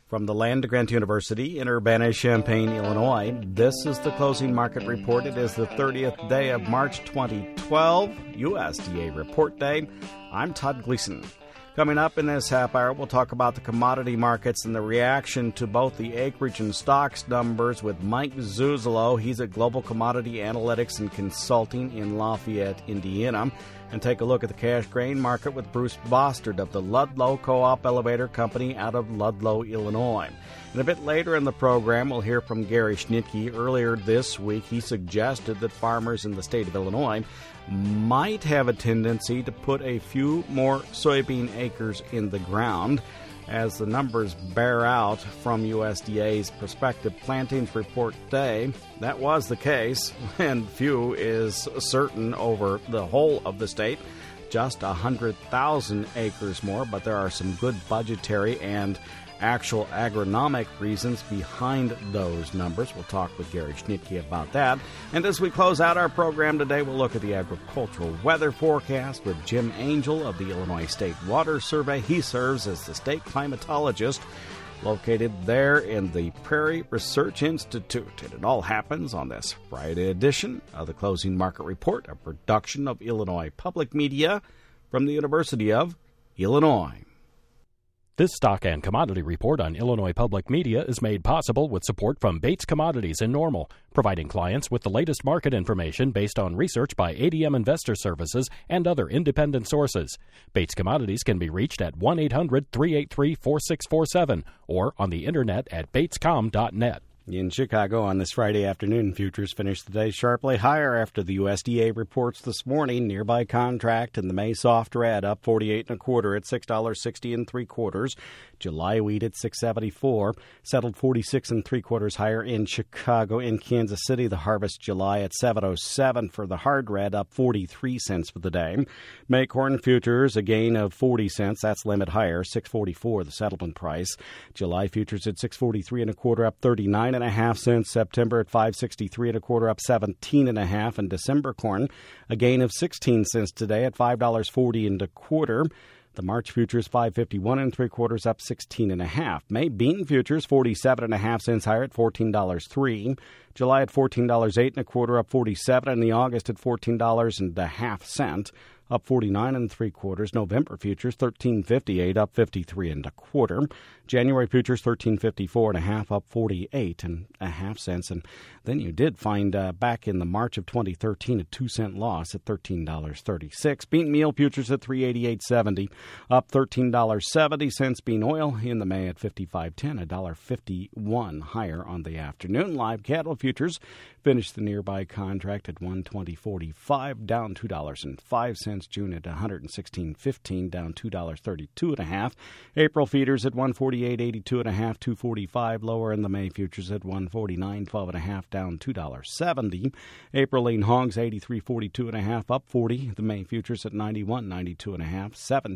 From the Land-Grant University in Urbana-Champaign, Illinois, this is the Closing Market Report. It is the 30th day of March 2012, USDA Report Day. I'm Todd Gleason. Coming up in this half hour, we'll talk about the commodity markets and the reaction to both the acreage and stocks numbers with Mike Zuzolo. He's at Global Commodity Analytics and Consulting in Lafayette, Indiana. And take a look at the cash grain market with Bruce Bostard of the Ludlow Co-op Elevator Company out of Ludlow, Illinois. And a bit later in the program, we'll hear from Gary Schnitke. Earlier this week, he suggested that farmers in the state of Illinois might have a tendency to put a few more soybean acres in the ground. As the numbers bear out from USDA's prospective plantings report today, that was the case, and few is certain over the whole of the state. Just 100,000 acres more, but there are some good budgetary and actual agronomic reasons behind those numbers. We'll talk with Gary Schnitke about that. And as we close out our program today, we'll look at the agricultural weather forecast with Jim Angel of the Illinois State Water Survey. He serves as the state climatologist located there in the Prairie Research Institute. And it all happens on this Friday edition of the Closing Market Report, a production of Illinois Public Media from the University of Illinois. This stock and commodity report on Illinois Public Media is made possible with support from Bates Commodities in Normal, providing clients with the latest market information based on research by ADM Investor Services and other independent sources. Bates Commodities can be reached at 1-800-383-4647 or on the internet at batescom.net. In Chicago on this Friday afternoon, futures finished the day sharply higher after the USDA reports this morning. Nearby contract in the May soft red up 48 1/4 at $6.60 3/4. July wheat at $6.74, settled 46 3/4 higher in Chicago. In Kansas City, the harvest July at $7.07 for the hard red, up 43 cents for the day. May corn futures a gain of 40 cents. That's limit higher, $6.44 the settlement price. July futures at $6.43 1/4, up 39.5 cents. September at $5.63 1/4, up 17.5. And December corn a gain of 16 cents today at $5.40 1/4. The March futures $5.51 3/4, up 16.5. May bean futures 47.5 cents higher at $14.03. July at $14.08 1/4, up 47, and the August at $14.50, up 49 3/4. November futures $13.58, up 53 1/4. January futures $13.54.5, up 48.5 cents. And then you did find back in the March of 2013 a 2-cent loss at $13.36. Bean meal futures at $3.8870, up $13.70. Bean oil in the May at $55.10, $1.51 higher on the afternoon. Live cattle futures finished the nearby contract at $120.45, down $2.05. June at $116.15, down $2.32.5. April feeders at $148.82.5, $2.45 lower, and the May futures at $149.12.5, down $2.70. April lean hogs 83.42.5, up 40. The May futures at $91.92.5,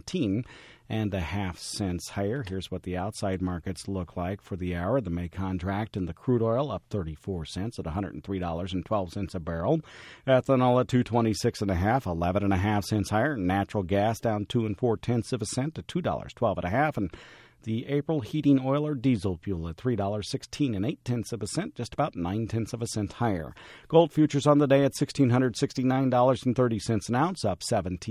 17.5 cents higher. Here's what the outside markets look like for the hour. The May contract and the crude oil up 34 cents at $103.12 a barrel. Ethanol at $226.5, 11.5 cents higher. Natural gas down 2 4/10 cents to $2.12.5, and the April heating oil or diesel fuel at $3.16 8/10 cents, just about 9/10 cents higher. Gold futures on the day at $1,669.30 an ounce, up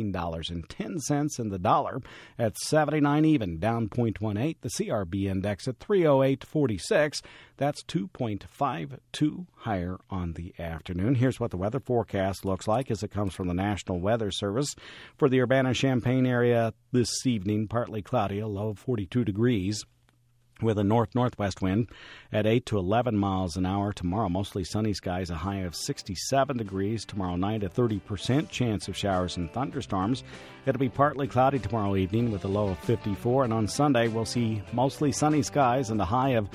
$17.10, and the dollar at 79 even, down 0.18. The CRB index at 308.46. That's 2.52 higher on the afternoon. Here's what the weather forecast looks like as it comes from the National Weather Service. For the Urbana-Champaign area this evening, partly cloudy, a low of 42 degrees. With a north-northwest wind at 8 to 11 miles an hour. Tomorrow, mostly sunny skies, a high of 67 degrees. Tomorrow night, a 30% chance of showers and thunderstorms. It'll be partly cloudy tomorrow evening with a low of 54. And on Sunday, we'll see mostly sunny skies and a high of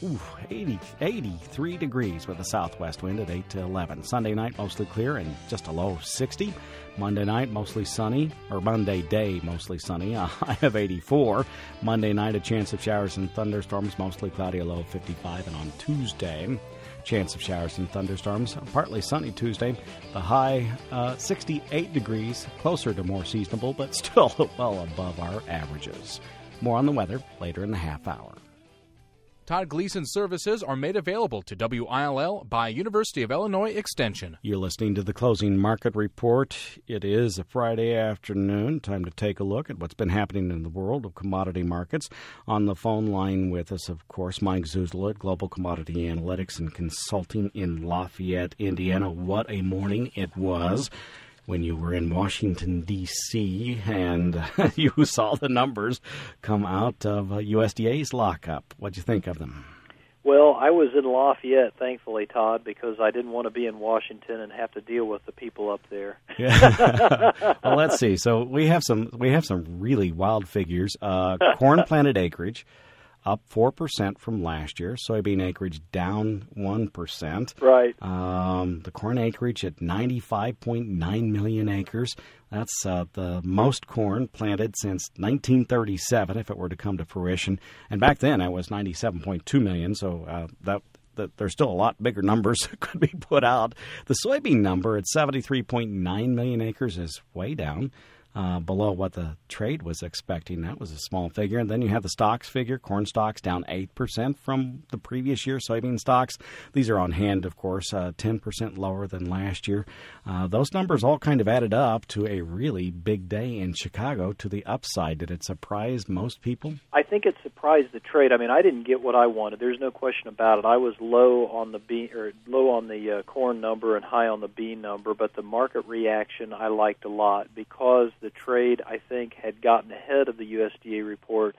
83 degrees with a southwest wind at 8 to 11. Sunday night, mostly clear and just a low of 60. Monday night, mostly sunny, or Monday day, mostly sunny, a high of 84. Monday night, a chance of showers and thunderstorms, mostly cloudy, a low of 55. And on Tuesday, chance of showers and thunderstorms, partly sunny Tuesday, the high 68 degrees, closer to more seasonable, but still well above our averages. More on the weather later in the half hour. Todd Gleason services are made available to WILL by University of Illinois Extension. You're listening to the Closing Market Report. It is a Friday afternoon. Time to take a look at what's been happening in the world of commodity markets. On the phone line with us, of course, Mike Zuzula at Global Commodity Analytics and Consulting in Lafayette, Indiana. What a morning it was when you were in Washington, D.C., and you saw the numbers come out of USDA's lockup. What'd you think of them? Well, I was in Lafayette, thankfully, Todd, because I didn't want to be in Washington and have to deal with the people up there. Well, let's see. So we have some really wild figures. Corn planted acreage up 4% from last year. Soybean acreage down 1%. Right. The corn acreage at 95.9 million acres. That's the most corn planted since 1937, if it were to come to fruition. And back then, it was 97.2 million, so that there's still a lot bigger numbers that could be put out. The soybean number at 73.9 million acres is way down. Below what the trade was expecting. That was a small figure. And then you have the stocks figure. Corn stocks down 8% from the previous year. Soybean stocks, these are on hand, of course, 10% lower than last year. Those numbers all kind of added up to a really big day in Chicago to the upside. Did it surprise most people? I think it surprised the trade. I mean, I didn't get what I wanted. There's no question about it. I was low on the bean, or low on the corn number and high on the bean number, but the market reaction I liked a lot because the trade, I think, had gotten ahead of the USDA report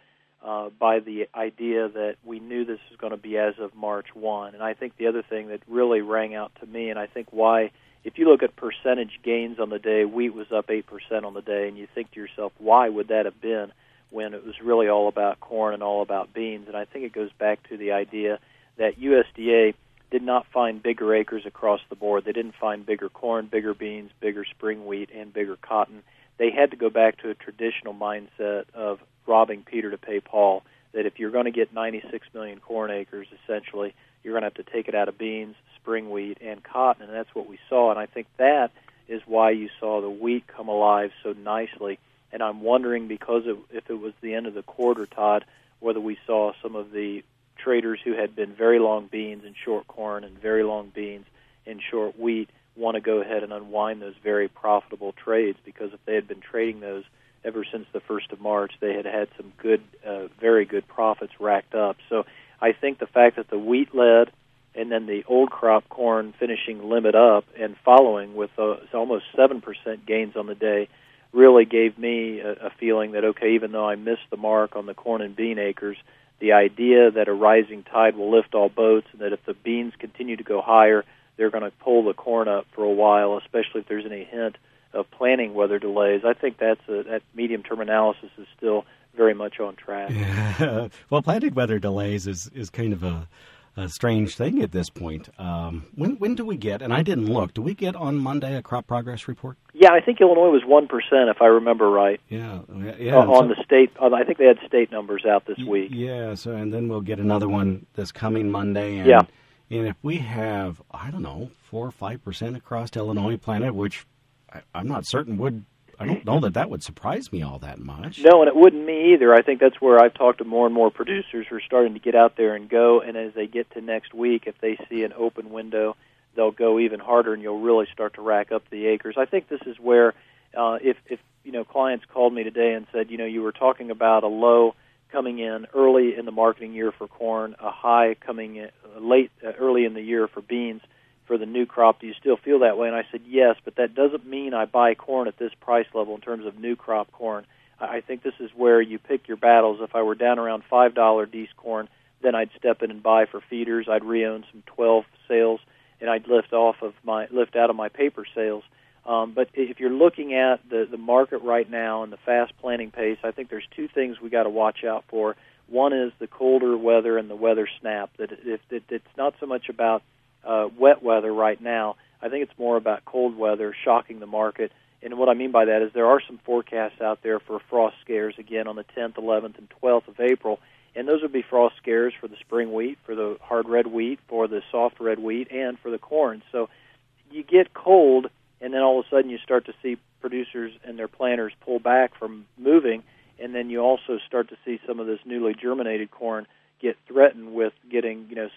by the idea that we knew this was going to be as of March 1. And I think the other thing that really rang out to me, and I think why, if you look at percentage gains on the day, wheat was up 8% on the day, and you think to yourself, why would that have been when it was really all about corn and all about beans? And I think it goes back to the idea that USDA did not find bigger acres across the board. They didn't find bigger corn, bigger beans, bigger spring wheat, and bigger cotton. They had to go back to a traditional mindset of robbing Peter to pay Paul, that if you're going to get 96 million corn acres, essentially, you're going to have to take it out of beans, spring wheat, and cotton, and that's what we saw. And I think that is why you saw the wheat come alive so nicely. And I'm wondering, because if it was the end of the quarter, Todd, whether we saw some of the traders who had been very long beans and short corn and very long beans and short wheat want to go ahead and unwind those very profitable trades, because if they had been trading those ever since the 1st of March, they had had some good, very good profits racked up. So I think the fact that the wheat led and then the old crop corn finishing limit up and following with almost 7% gains on the day really gave me a feeling that, okay, even though I missed the mark on the corn and bean acres, the idea that a rising tide will lift all boats and that if the beans continue to go higher, they're going to pull the corn up for a while, especially if there's any hint of planting weather delays. I think that medium-term analysis is still very much on track. Yeah. Well, planting weather delays is kind of a strange thing at this point. When do we get, and I didn't look, do we get on Monday a crop progress report? Yeah, I think Illinois was 1%, if I remember right. Yeah. On the state, I think they had state numbers out this week. Yeah, and then we'll get another one this coming Monday. And, yeah. And if we have, 4 or 5% across Illinois planted, which I'm not certain I don't know that would surprise me all that much. No, and it wouldn't me either. I think that's where I've talked to more and more producers who are starting to get out there and go, and as they get to next week, if they see an open window, they'll go even harder, and you'll really start to rack up the acres. I think this is where, if clients called me today and said, you were talking about a low coming in early in the marketing year for corn, a high coming in early in the year for beans for the new crop. Do you still feel that way? And I said, yes, but that doesn't mean I buy corn at this price level in terms of new crop corn. I think this is where you pick your battles. If I were down around $5 D's corn, then I'd step in and buy for feeders. I'd re-own some 12 sales, and I'd lift out of my paper sales. But if you're looking at the market right now and the fast planting pace, I think there's two things we got to watch out for. One is the colder weather and the weather snap. That it's not so much about wet weather right now. I think it's more about cold weather shocking the market. And what I mean by that is there are some forecasts out there for frost scares again on the 10th, 11th, and 12th of April. And those would be frost scares for the spring wheat, for the hard red wheat, for the soft red wheat, and for the corn. So you get cold, and then all of a sudden you start to see producers and their planters pull back from moving, and then you also start to see some of this newly germinated corn get threatened with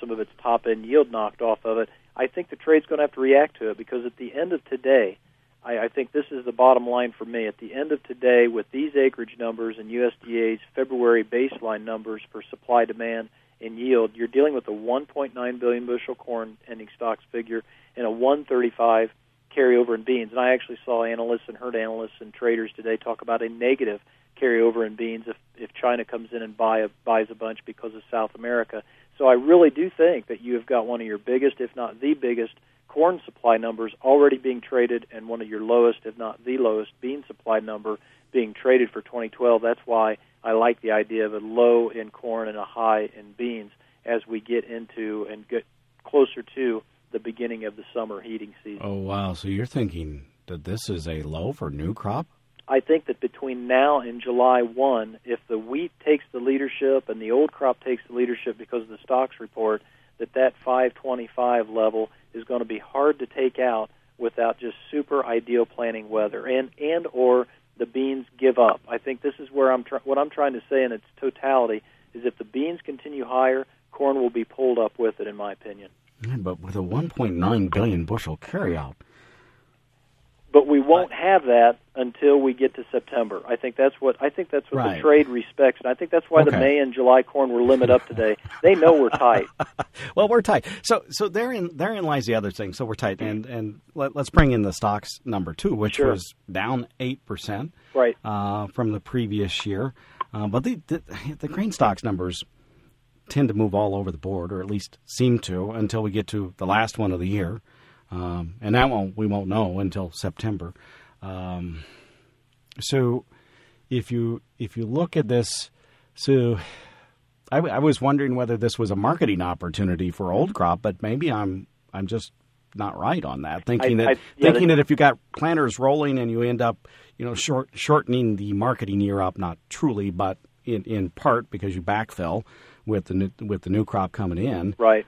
some of its top-end yield knocked off of it. I think the trade's going to have to react to it because at the end of today, I think this is the bottom line for me. At the end of today, with these acreage numbers and USDA's February baseline numbers for supply, demand, and yield, you're dealing with a 1.9 billion bushel corn ending stocks figure and a 135 carryover in beans. And I actually saw analysts and heard analysts and traders today talk about a negative carryover in beans if China comes in and buys a bunch because of South America. So I really do think that you have got one of your biggest, if not the biggest, corn supply numbers already being traded and one of your lowest, if not the lowest, bean supply number being traded for 2012. That's why I like the idea of a low in corn and a high in beans as we get into and get closer to the beginning of the summer heating season. Oh, wow. So you're thinking that this is a low for new crop? I think that between now and July 1, if the wheat takes the leadership and the old crop takes the leadership because of the stocks report, that 525 level is going to be hard to take out without just super ideal planting weather and or the beans give up. I think this is where what I'm trying to say in its totality is if the beans continue higher, corn will be pulled up with it, in my opinion. Yeah, but with a 1.9 billion bushel carryout. But we won't have that until we get to September. I think that's what right. The trade respects, and I think that's why the May and July corn were limit up today. They know we're tight. Well, we're tight. So therein lies the other thing. So we're tight, and let's bring in the stocks number 2, which was down 8%, right, from the previous year. But the grain stocks numbers tend to move all over the board, or at least seem to, until we get to the last one of the year. And that we won't know until September. So if you look at this, so I was wondering whether this was a marketing opportunity for old crop, but maybe I'm just not right on that. Thinking that if you got planters rolling and you end up shortening the marketing year up, not truly, but in part because you backfill with the new crop coming in, right?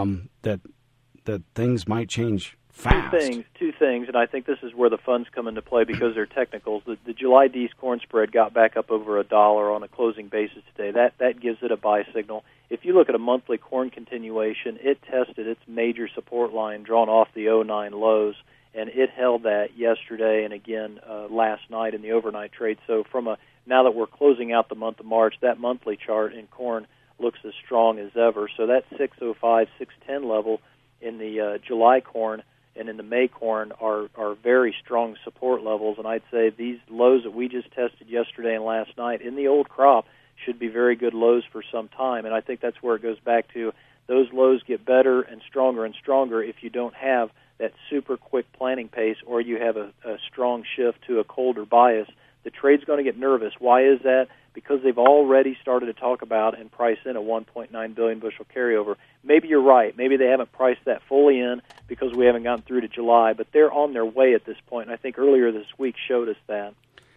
That things might change fast. Two things, and I think this is where the funds come into play because they're technicals. The July D's corn spread got back up over $1 on a closing basis today. That gives it a buy signal. If you look at a monthly corn continuation, it tested its major support line drawn off the 09 lows, and it held that yesterday and again last night in the overnight trade. So now that we're closing out the month of March, that monthly chart in corn looks as strong as ever. So that 605, 610 level in the July corn and in the May corn are very strong support levels, and I'd say these lows that we just tested yesterday and last night in the old crop should be very good lows for some time, and I think that's where it goes back to those lows get better and stronger if you don't have that super quick planting pace or you have a strong shift to a colder bias. The trade's going to get nervous. Why is that? Because they've already started to talk about and price in a 1.9 billion bushel carryover. Maybe you're right. Maybe they haven't priced that fully in because we haven't gotten through to July, but they're on their way at this point, and I think earlier this week showed us that.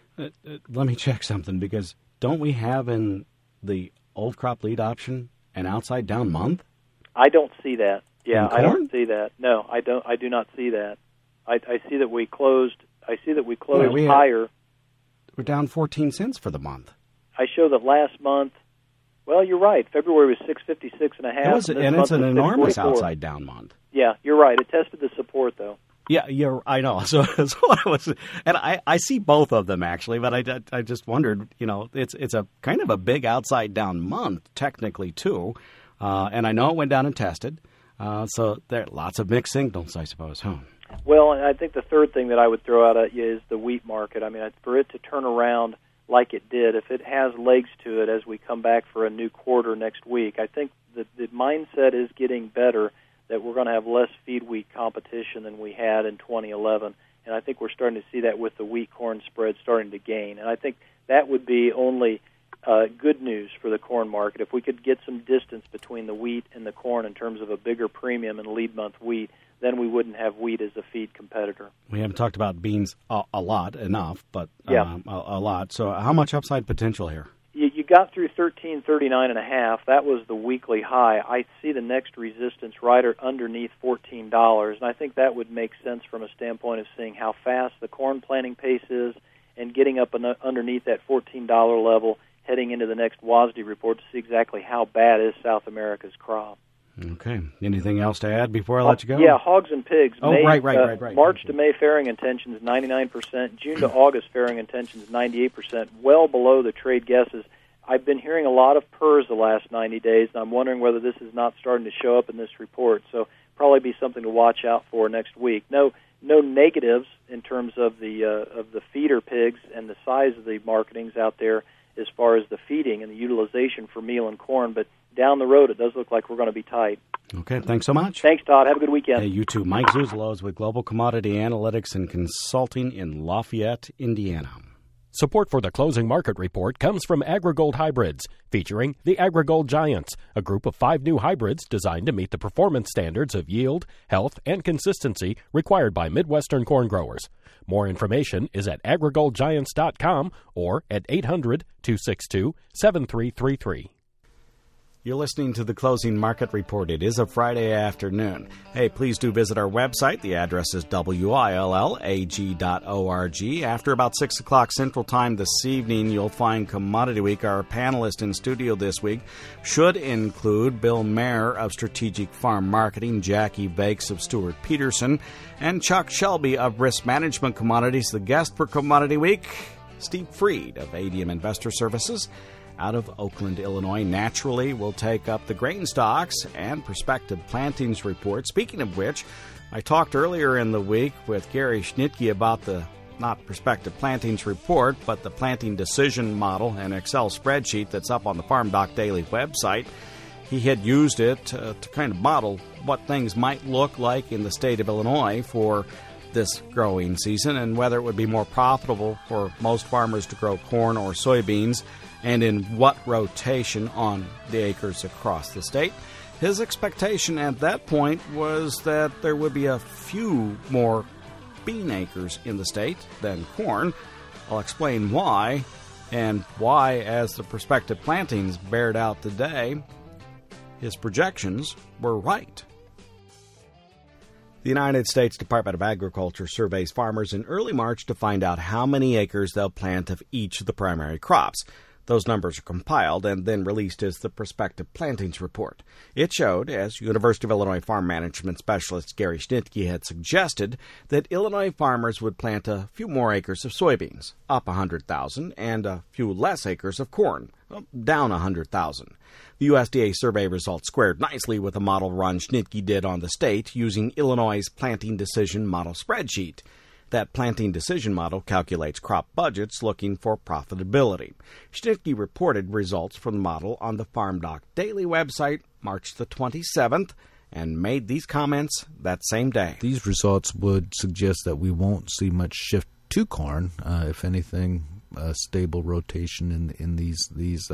Let me check something, because don't we have in the old crop lead option an outside down month? I don't see that. Yeah, I don't see that. No, I don't. I do not see that. I see that we closed. Higher. We're down 14 cents for the month. I show that last month. Well, you're right. February was 656.5. And it's an enormous outside down month. Yeah, you're right. It tested the support though. Yeah, I know. So I was, and I see both of them actually, but I just wondered. It's a kind of a big outside down month technically too, and I know it went down and tested. So there are lots of mixed signals, I suppose. Huh? Well, and I think the third thing that I would throw out at you is the wheat market. I mean, for it to turn around like it did, if it has legs to it as we come back for a new quarter next week, I think that the mindset is getting better, that we're going to have less feed wheat competition than we had in 2011. And I think we're starting to see that with the wheat-corn spread starting to gain. And I think that would be only good news for the corn market. If we could get some distance between the wheat and the corn in terms of a bigger premium in lead month wheat, then we wouldn't have wheat as a feed competitor. We haven't talked about beans a lot, enough, but yeah. a lot. So how much upside potential here? You got through 1339.5. That was the weekly high. I see the next resistance right underneath $14, and I think that would make sense from a standpoint of seeing how fast the corn planting pace is and getting up underneath that $14 level, heading into the next WASDE report to see exactly how bad is South America's crop. Okay. Anything else to add before I let you go? Yeah, hogs and pigs. Oh, right. March to May fairing intentions, 99%. June to August fairing intentions, 98%, well below the trade guesses. I've been hearing a lot of purrs the last 90 days, and I'm wondering whether this is not starting to show up in this report. So probably be something to watch out for next week. No negatives in terms of the feeder pigs and the size of the marketings out there as far as the feeding and the utilization for meal and corn, but down the road, it does look like we're going to be tight. Okay, thanks so much. Thanks, Todd. Have a good weekend. Hey, you too. Mike Zuzolo is with Global Commodity Analytics and Consulting in Lafayette, Indiana. Support for the closing market report comes from AgriGold Hybrids, featuring the AgriGold Giants, a group of 5 new hybrids designed to meet the performance standards of yield, health, and consistency required by Midwestern corn growers. More information is at agrigoldgiants.com or at 800-262-7333. You're listening to the Closing Market Report. It is a Friday afternoon. Hey, please do visit our website. The address is willag.org. After about 6 o'clock Central Time this evening, you'll find Commodity Week. Our panelist in studio this week should include Bill Mayer of Strategic Farm Marketing, Jackie Vakes of Stuart Peterson, and Chuck Shelby of Risk Management Commodities. The guest for Commodity Week, Steve Freed of ADM Investor Services, out of Oakland, Illinois. Naturally, we'll take up the grain stocks and prospective plantings report. Speaking of which, I talked earlier in the week with Gary Schnitke about the not prospective plantings report, but the planting decision model, an Excel spreadsheet that's up on the Farm Doc Daily website. He had used it to kind of model what things might look like in the state of Illinois for this growing season and whether it would be more profitable for most farmers to grow corn or soybeans, and in what rotation on the acres across the state. His expectation at that point was that there would be a few more bean acres in the state than corn. I'll explain why, and why, as the prospective plantings bared out today, his projections were right. The United States Department of Agriculture surveys farmers in early March to find out how many acres they'll plant of each of the primary crops. Those numbers are compiled and then released as the prospective plantings report. It showed, as University of Illinois farm management specialist Gary Schnitke had suggested, that Illinois farmers would plant a few more acres of soybeans, up 100,000, and a few less acres of corn, down 100,000. The USDA survey results squared nicely with a model run Schnitke did on the state using Illinois' planting decision model spreadsheet. That planting decision model calculates crop budgets looking for profitability. Schnitke reported results from the model on the Farm Doc Daily website March the 27th and made these comments that same day. These results would suggest that we won't see much shift to corn. If anything, a stable rotation in these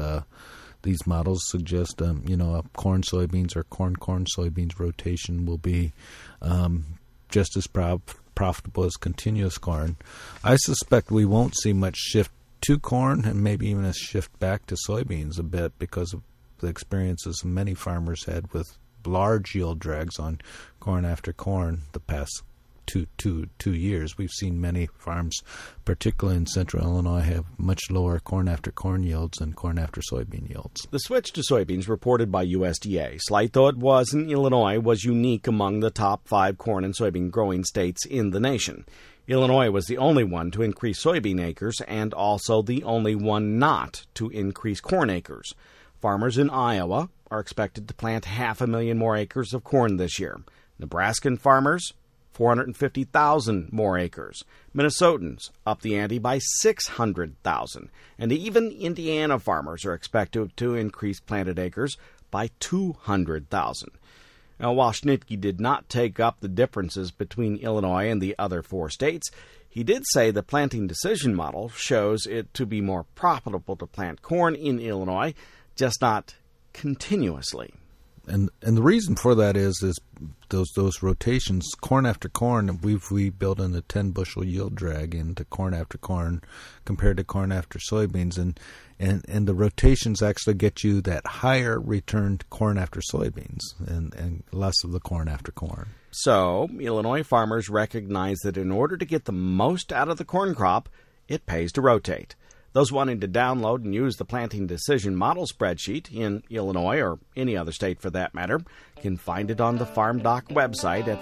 models suggest, a corn soybeans or corn soybeans rotation will be just as profitable as continuous corn. I suspect we won't see much shift to corn and maybe even a shift back to soybeans a bit because of the experiences many farmers had with large yield drags on corn after corn the past two years. We've seen many farms, particularly in central Illinois, have much lower corn after corn yields than corn after soybean yields. The switch to soybeans reported by USDA, slight though it was in Illinois, was unique among the top 5 corn and soybean growing states in the nation. Illinois was the only one to increase soybean acres and also the only one not to increase corn acres. Farmers in Iowa are expected to plant 500,000 more acres of corn this year. Nebraskan farmers, 450,000 more acres. Minnesotans up the ante by 600,000. And even Indiana farmers are expected to increase planted acres by 200,000. Now, while Schnitke did not take up the differences between Illinois and the other 4 states, he did say the planting decision model shows it to be more profitable to plant corn in Illinois, just not continuously. And the reason for that is those rotations, corn after corn, we built in a 10 bushel yield drag into corn after corn compared to corn after soybeans, and the rotations actually get you that higher returned corn after soybeans and less of the corn after corn. So Illinois farmers recognize that in order to get the most out of the corn crop, it pays to rotate. Those wanting to download and use the Planting Decision Model spreadsheet in Illinois, or any other state for that matter, can find it on the FarmDoc website at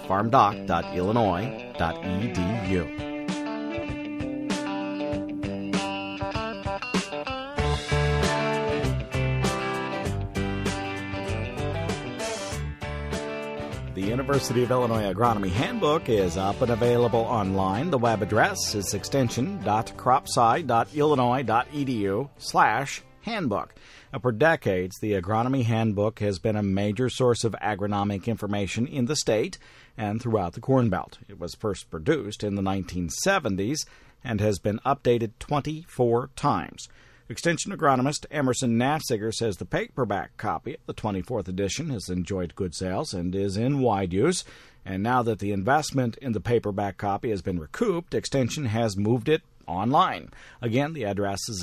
farmdoc.illinois.edu. The University of Illinois Agronomy Handbook is up and available online. The web address is extension.cropsci.illinois.edu/handbook. For decades, the Agronomy Handbook has been a major source of agronomic information in the state and throughout the Corn Belt. It was first produced in the 1970s and has been updated 24 times. Extension agronomist Emerson Nafziger says the paperback copy of the 24th edition has enjoyed good sales and is in wide use. And now that the investment in the paperback copy has been recouped, Extension has moved it online. Again, the address is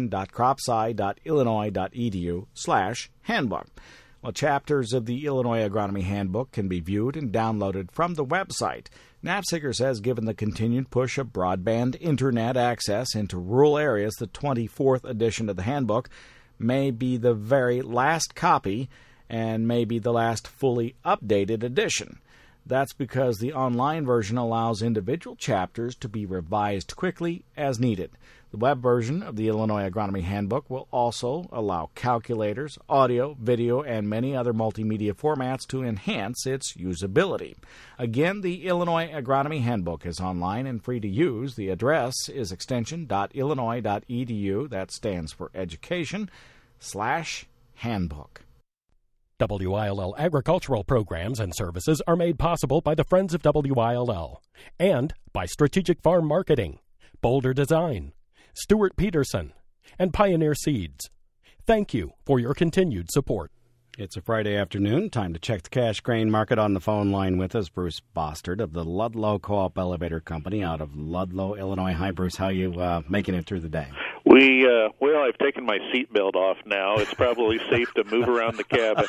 extension.cropsci.illinois.edu/handbook. Well, chapters of the Illinois Agronomy Handbook can be viewed and downloaded from the website. Nafziger says given the continued push of broadband internet access into rural areas, the 24th edition of the handbook may be the very last copy and may be the last fully updated edition. That's because the online version allows individual chapters to be revised quickly as needed. The web version of the Illinois Agronomy Handbook will also allow calculators, audio, video, and many other multimedia formats to enhance its usability. Again, the Illinois Agronomy Handbook is online and free to use. The address is extension.illinois.edu. That stands for education/handbook. WILL agricultural programs and services are made possible by the Friends of WILL and by Strategic Farm Marketing, Boulder Design, Stuart Peterson, and Pioneer Seeds. Thank you for your continued support. It's a Friday afternoon. Time to check the cash grain market. On the phone line with us, Bruce Bostard of the Ludlow Co-op Elevator Company out of Ludlow, Illinois. Hi, Bruce. How are you making it through the day? Well, I've taken my seatbelt off now. It's probably safe to move around the cabin.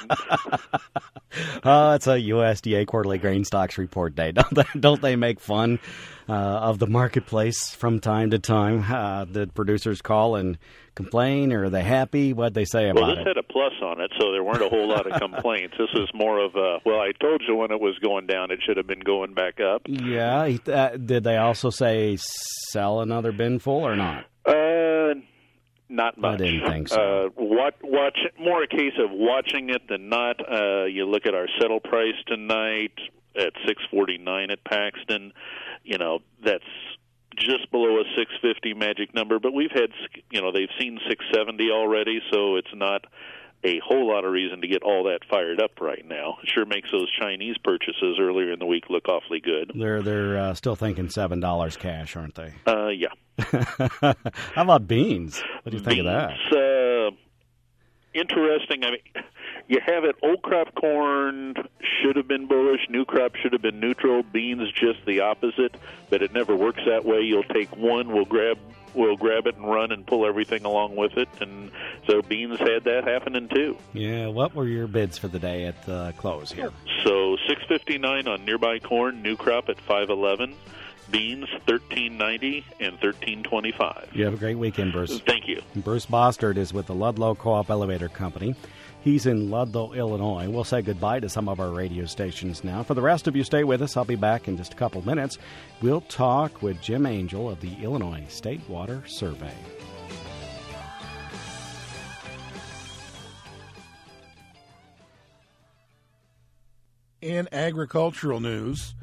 It's a USDA quarterly grain stocks report day. Don't they make fun of the marketplace from time to time? The producers call and complain, or are they happy? What'd they say about it? Well, this had a plus on it, so there weren't a whole lot of complaints. This was more of a, I told you when it was going down, it should have been going back up. Yeah. Did they also say sell another bin full or not? Not much. I didn't think so. Watch more a case of watching it than not. You look at our settle price tonight at $6.49 at Paxton. That's just below a 650 magic number, but we've had, they've seen 670 already, so it's not a whole lot of reason to get all that fired up right now. It sure makes those Chinese purchases earlier in the week look awfully good. They're still thinking $7 cash, aren't they? Yeah. How about beans? What do you think of that? Interesting. I mean, you have it. Old crop corn should have been bullish. New crop should have been neutral. Beans just the opposite. But it never works that way. You'll take one, we'll grab it and run and pull everything along with it. And so beans had that happening too. Yeah. What were your bids for the day at the close here? So $6.59 on nearby corn. New crop at $5.11. Beans, $13.90 and $13.25. You have a great weekend, Bruce. Thank you. Bruce Bostard is with the Ludlow Co-op Elevator Company. He's in Ludlow, Illinois. We'll say goodbye to some of our radio stations now. For the rest of you, stay with us. I'll be back in just a couple minutes. We'll talk with Jim Angel of the Illinois State Water Survey. In agricultural news,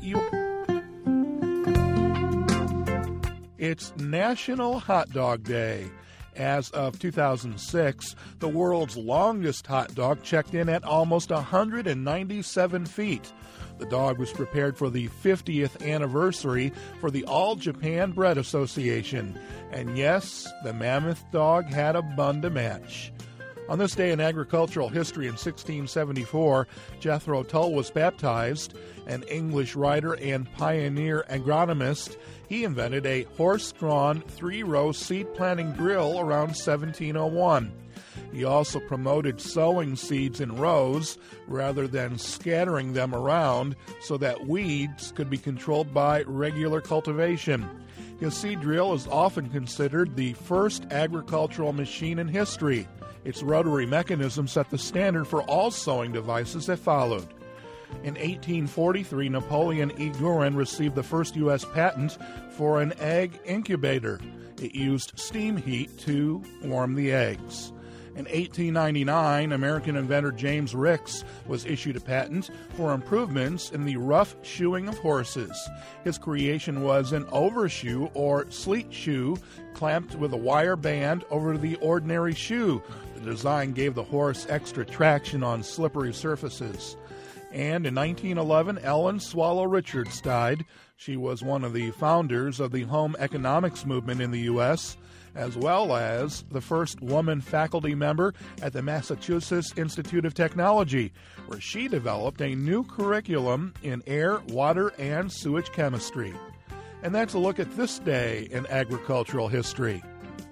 it's National Hot Dog Day. As of 2006, the world's longest hot dog checked in at almost 197 feet. The dog was prepared for the 50th anniversary for the All Japan Bread Association. And yes, the mammoth dog had a bun to match. On this day in agricultural history in 1674, Jethro Tull was baptized, an English writer and pioneer agronomist. He invented a horse-drawn 3-row seed planting drill around 1701. He also promoted sowing seeds in rows rather than scattering them around so that weeds could be controlled by regular cultivation. His seed drill is often considered the first agricultural machine in history. Its rotary mechanism set the standard for all sowing devices that followed. In 1843, Napoleon E. Guerin received the first U.S. patent for an egg incubator. It used steam heat to warm the eggs. In 1899, American inventor James Ricks was issued a patent for improvements in the rough shoeing of horses. His creation was an overshoe or sleet shoe clamped with a wire band over the ordinary shoe. The design gave the horse extra traction on slippery surfaces. And in 1911, Ellen Swallow Richards died. She was one of the founders of the home economics movement in the U.S., as well as the first woman faculty member at the Massachusetts Institute of Technology, where she developed a new curriculum in air, water, and sewage chemistry. And that's a look at this day in agricultural history.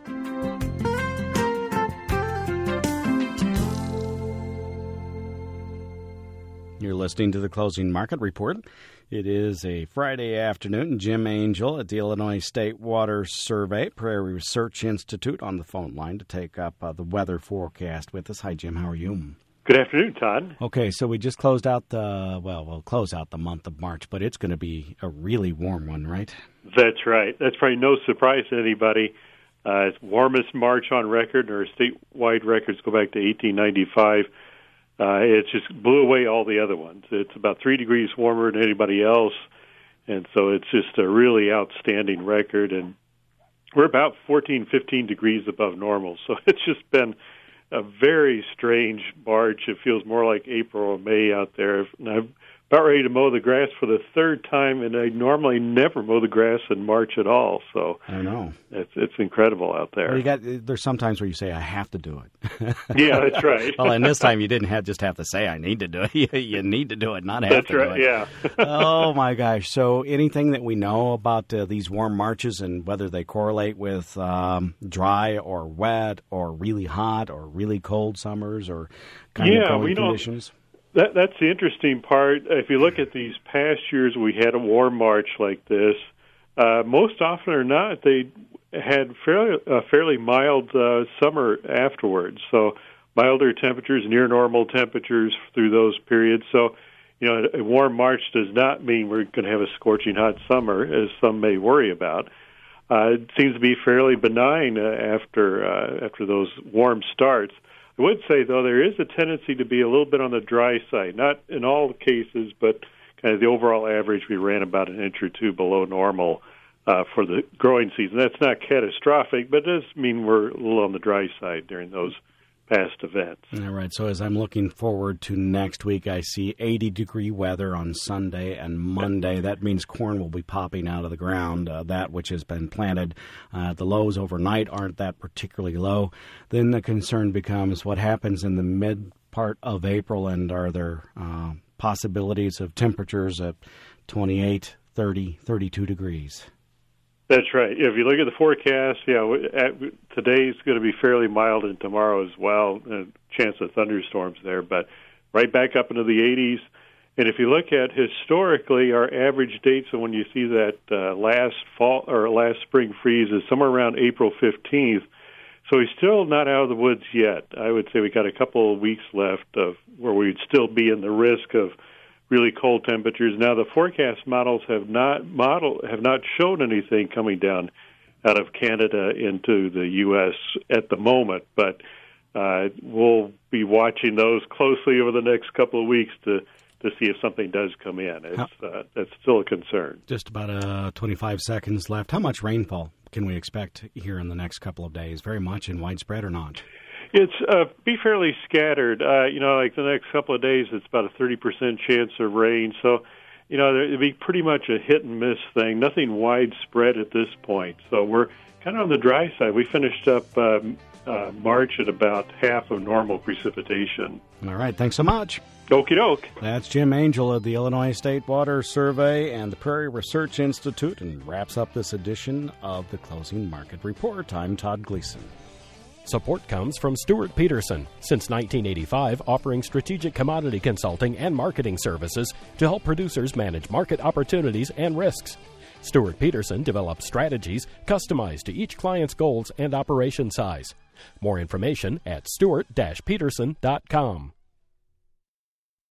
You're listening to the Closing Market Report. It is a Friday afternoon. Jim Angel at the Illinois State Water Survey Prairie Research Institute on the phone line to take up the weather forecast with us. Hi, Jim. How are you? Good afternoon, Todd. Okay, so we just closed out we'll close out the month of March, but it's going to be a really warm one, right? That's right. That's probably no surprise to anybody. It's warmest March on record. Our statewide records go back to 1895. It just blew away all the other ones. It's about 3 degrees warmer than anybody else, and so it's just a really outstanding record. And we're about 14, 15 degrees above normal, so it's just been a very strange March. It feels more like April or May out there. And I'm about ready to mow the grass for the third time, and I normally never mow the grass in March at all. So I know it's incredible out there. Well, there's sometimes where you say I have to do it. Yeah, that's right. Well, and this time you didn't just have to say I need to do it. You need to do it, not have that's to right, do it. Yeah. Oh my gosh! So anything that we know about these warm Marches and whether they correlate with dry or wet or really hot or really cold summers or kind of growing conditions? That's the interesting part. If you look at these past years, we had a warm March like this. Most often or not, they had fairly mild summer afterwards. So milder temperatures, near normal temperatures through those periods. So, a warm March does not mean we're going to have a scorching hot summer, as some may worry about. It seems to be fairly benign after those warm starts. I would say, though, there is a tendency to be a little bit on the dry side. Not in all cases, but kind of the overall average, we ran about an inch or two below normal for the growing season. That's not catastrophic, but it does mean we're a little on the dry side during those past events. All right, so as I'm looking forward to next week, I see 80-degree weather on Sunday and Monday. That means corn will be popping out of the ground, that which has been planted. The lows overnight aren't that particularly low. Then the concern becomes what happens in the mid part of April, and are there possibilities of temperatures at 28, 30, 32 degrees? That's right. If you look at the forecast, today's going to be fairly mild, and tomorrow as well. A chance of thunderstorms there, but right back up into the 80s. And if you look at historically, our average date, so when you see that last fall or last spring freeze, is somewhere around April 15th. So we're still not out of the woods yet. I would say we got a couple of weeks left of where we'd still be in the risk of really cold temperatures. Now, the forecast models have not shown anything coming down out of Canada into the U.S. at the moment, but we'll be watching those closely over the next couple of weeks to see if something does come in. That's still a concern. Just about 25 seconds left. How much rainfall can we expect here in the next couple of days? Very much and widespread or not? It's be fairly scattered. Like the next couple of days, it's about a 30% chance of rain. So, it'd be pretty much a hit and miss thing. Nothing widespread at this point. So we're kind of on the dry side. We finished up March at about half of normal precipitation. All right, thanks so much. Okie doke. That's Jim Angel of the Illinois State Water Survey and the Prairie Research Institute, and wraps up this edition of the Closing Market Report. I'm Todd Gleason. Support comes from Stuart Peterson, since 1985 offering strategic commodity consulting and marketing services to help producers manage market opportunities and risks. Stuart Peterson develops strategies customized to each client's goals and operation size. More information at stuart-peterson.com.